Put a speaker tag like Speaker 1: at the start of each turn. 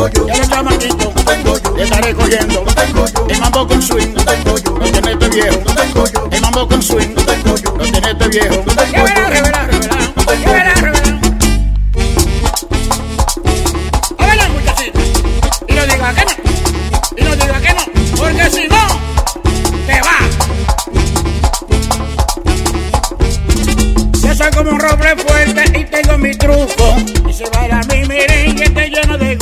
Speaker 1: Ya los chamaquitos te estaré cogiendo. El mambo con swing lo tiene este viejo. El mambo con swing lo tiene este viejo. Ya verás, revelá, revelá. Ya verás, revelá. Óyala, muchachita. Y no diga que no. Y no diga que no. Porque si no, te va. Yo soy como un roble fuerte y tengo mi truco. Y se baila mi merengue, te lleno de